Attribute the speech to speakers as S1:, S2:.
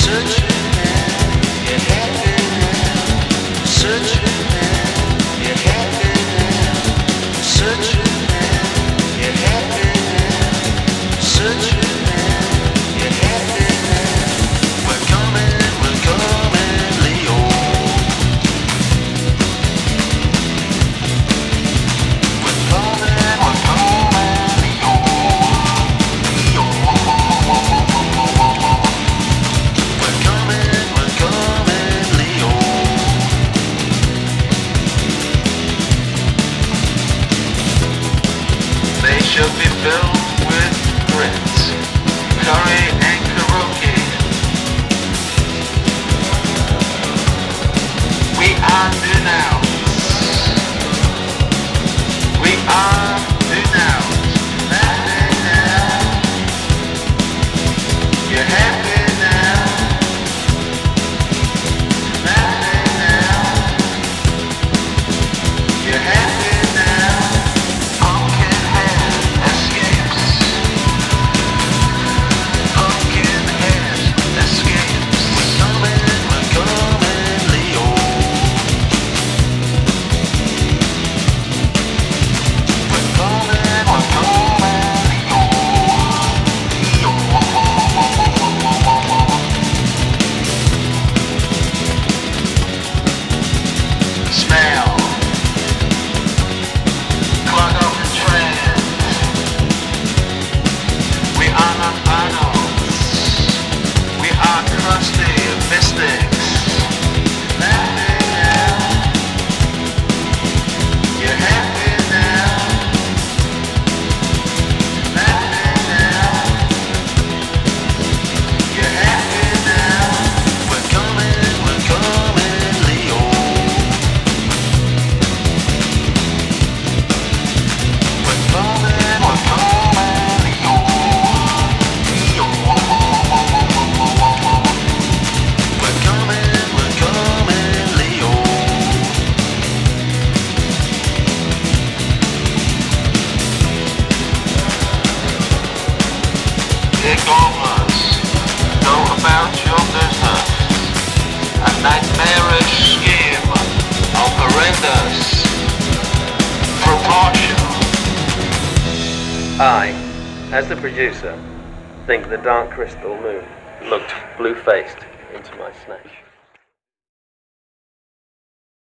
S1: Should be filled with grits, curry and karaoke. We are denounced. We are denounced. You're happy now. You're happy now. Know about your business. A nightmarish scheme of horrendous proportion.
S2: I, as the producer, think the Dark Crystal Moon looked blue-faced into my snatch.